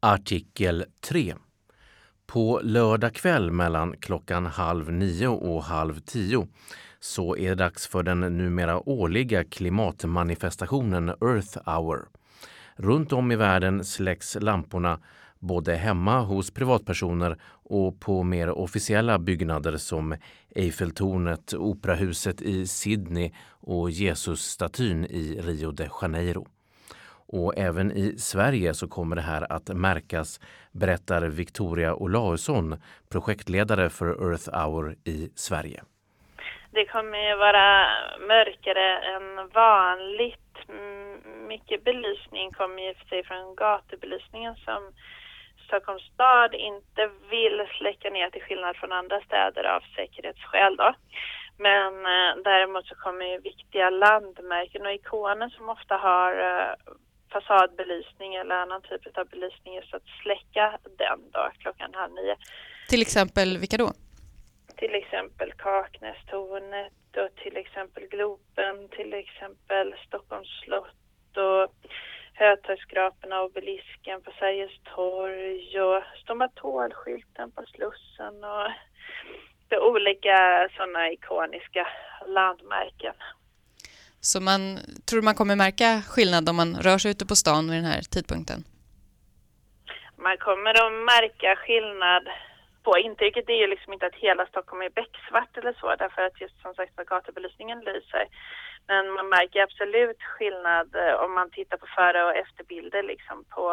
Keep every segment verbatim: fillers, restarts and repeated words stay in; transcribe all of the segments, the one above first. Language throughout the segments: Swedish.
Artikel tre. På lördag kväll mellan klockan halv nio och halv tio så är det dags för den numera årliga klimatmanifestationen Earth Hour. Runt om i världen släcks lamporna både hemma hos privatpersoner och på mer officiella byggnader som Eiffeltornet, Operahuset i Sydney och Jesusstatyn i Rio de Janeiro. Och även i Sverige så kommer det här att märkas, berättar Victoria Olausson, projektledare för Earth Hour i Sverige. Det kommer ju vara mörkare än vanligt. Mycket belysning kommer ju för sig från gatubelysningen som Stockholms stad inte vill släcka ner till skillnad från andra städer av säkerhetsskäl då. Men eh, däremot så kommer ju viktiga landmärken och ikoner som ofta har eh, fasadbelysning eller annan typ av belysning så att släcka den då klockan halv nio. Till exempel vilka då? Till exempel Kaknästornet och till exempel Globen, till exempel Stockholms slott och Hötorgsskraporna och obelisken på Sergels torg och stomatolskylten på Slussen och de olika sådana ikoniska landmärken. Så man tror man kommer märka skillnad om man rör sig ute på stan vid den här tidpunkten? Man kommer att märka skillnad på intrycket. Det är ju liksom inte att hela Stockholm är becksvart eller så, därför att just som sagt att gatubelysningen lyser. Men man märker absolut skillnad om man tittar på före- och efterbilder liksom på,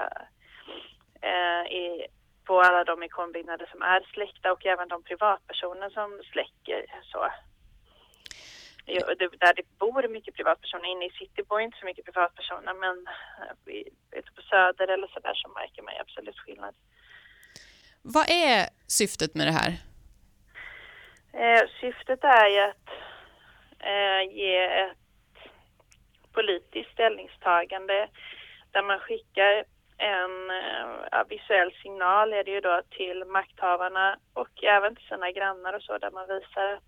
eh, i, på alla de ikonbyggnader som är släckta och även de privatpersoner som släcker så. Där det bor mycket privatpersoner. Inne i city bor inte så mycket privatpersoner, men ute på Söder eller så där så märker man absolut skillnad. Vad är syftet med det här? Eh, syftet är ju att eh, ge ett politiskt ställningstagande där man skickar en eh, visuell signal är det ju då till makthavarna och även till sina grannar och så, där man visar att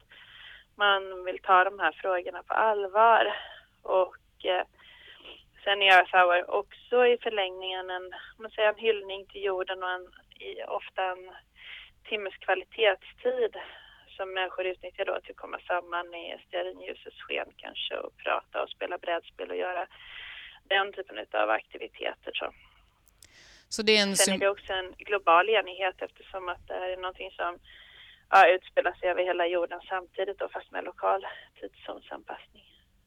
man vill ta de här frågorna på allvar. Och eh, sen är Earth Hour också i förlängningen en, man säger, en hyllning till jorden och en, i, ofta en timmes kvalitetstid som människor utnyttjar då till att komma samman i stearinljusets sken kanske och prata och spela brädspel och göra den typen av aktiviteter. Så. Så det är en Sen är det också en global enighet eftersom att det är någonting som ja, utspelar sig över hela jorden samtidigt då, fast med lokal tidszonsanpassning.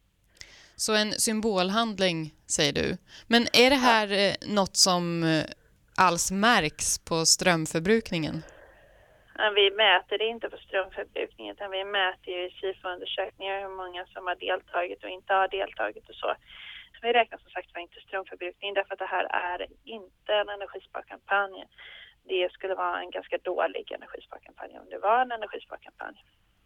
Så en symbolhandling, säger du. Men är det här ja. något som alls märks på strömförbrukningen? Ja, vi mäter det inte på strömförbrukningen utan vi mäter ju i SIFO-undersökningar hur många som har deltagit och inte har deltagit och så. Vi räknar som sagt var inte strömförbrukning därför att det här är inte en energisparkampanj. Det skulle vara en ganska dålig energisparkampanj om det var en energisparkampanj.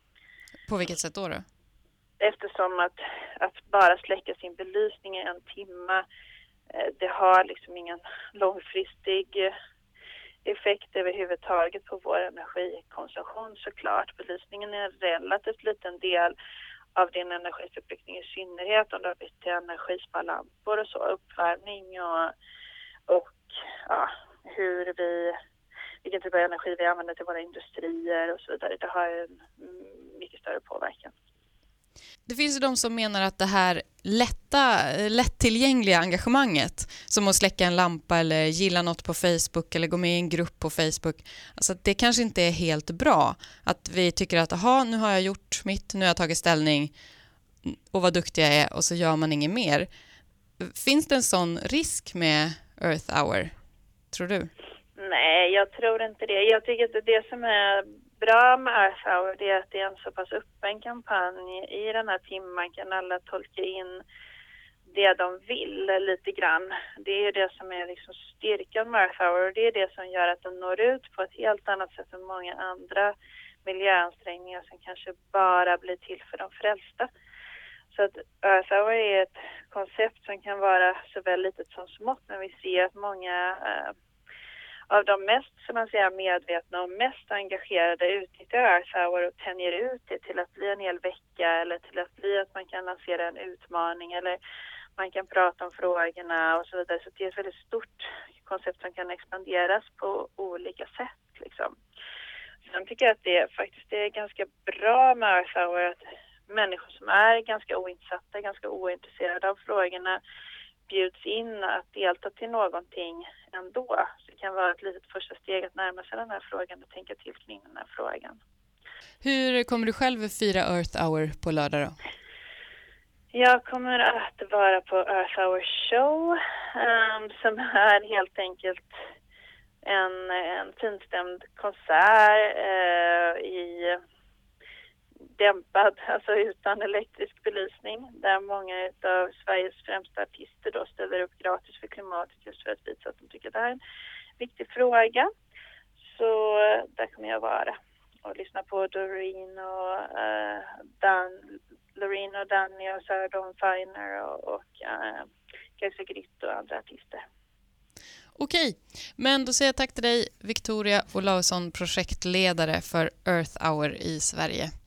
På vilket sätt då då? Eftersom att, att bara släcka sin belysning i en timme, det har liksom ingen långfristig effekt överhuvudtaget på vår energikonsumtion såklart. Belysningen är en relativt liten del av din energiförbrukning i synnerhet om du har bytt till energisparlampor och så, uppvärmning och, och ja, hur vi, vilken typ av energi vi använder till våra industrier och så vidare. Det har en mycket större påverkan. Det finns ju de som menar att det här lätta, lättillgängliga engagemanget, som att släcka en lampa eller gilla något på Facebook eller gå med i en grupp på Facebook, alltså att det kanske inte är helt bra. Att vi tycker att aha, nu har jag gjort mitt, nu har jag tagit ställning och vad duktig jag är och så gör man inget mer. Finns det en sån risk med Earth Hour, tror du? Nej, jag tror inte det. Jag tycker att det som är bra med Earth Hour det är att det är en så pass öppen kampanj. I den här timmen kan alla tolka in det de vill lite grann. Det är det som är liksom styrkan med Earth Hour och det är det som gör att den når ut på ett helt annat sätt än många andra miljöansträngningar som kanske bara blir till för de frälsta. Så att Earth Hour är ett koncept som kan vara såväl litet som smått, men vi ser att många eh, av de mest, som man säger, medvetna och mest engagerade utnyttjar Earth Hour och tänjer ut det till att bli en hel vecka eller till att bli att man kan lansera en utmaning eller man kan prata om frågorna och så vidare. Så det är ett väldigt stort koncept som kan expanderas på olika sätt liksom. Sen tycker jag att det faktiskt är ganska bra med Earth Hour att människor som är ganska oinsatta, ganska ointresserade av frågorna bjuds in att delta till någonting ändå. Så det kan vara ett litet första steg att närma sig den här frågan och tänka till kring den här frågan. Hur kommer du själv fira Earth Hour på lördag då? Jag kommer att vara på Earth Hour Show um, som är helt enkelt en, en finstämd konsert uh, i dämpad, alltså utan elektrisk belysning, där många av Sveriges främsta artister då ställer upp gratis för klimatet just för att visa att de tycker att det här är en viktig fråga. Så där kommer jag vara och lyssna på Doreen och uh, Dan, Loreen och Danny och Sarah Dawn Finer och, och uh, Kajsa Gritt och andra artister. Okej, men då säger jag tack till dig Victoria Olausson, projektledare för Earth Hour i Sverige.